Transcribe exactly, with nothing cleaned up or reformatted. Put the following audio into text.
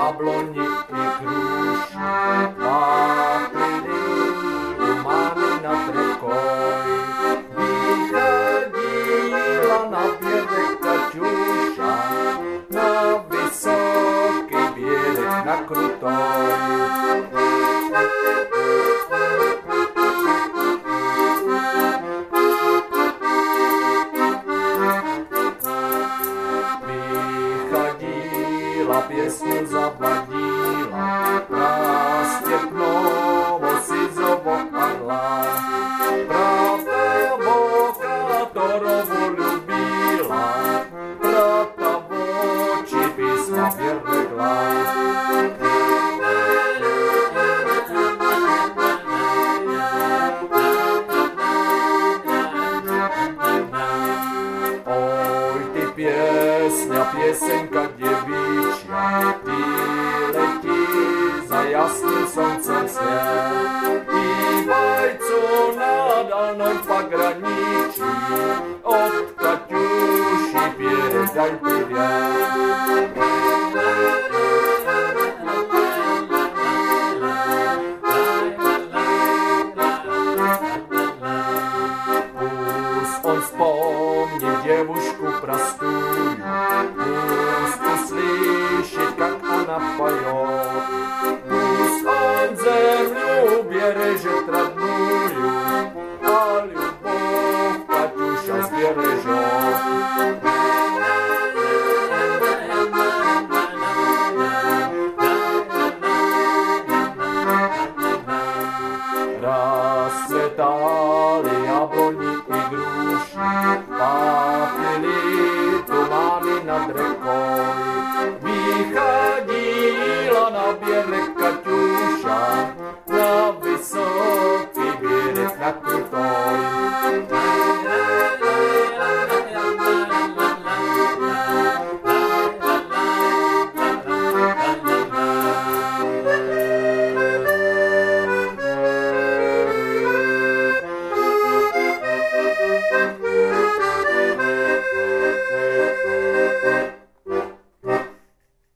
jabloni i kruši, vápili u mámy nad řekoj. Vychodila na běrek Kaťuša, na vysoký běrek na krutoj. Pěsně zavadila, prástěpnou si zovopadla. Pravda boka Torovu ljubila, prata v oči písma věrnegla. Oj, ty pěsňa, pěsenka děvíčia, ty letí za jasným sluncem svět. Pívaj, co na dálném pagraníčí, od Kaťuši pěrek daj privět. Pus on vzpomni děvušku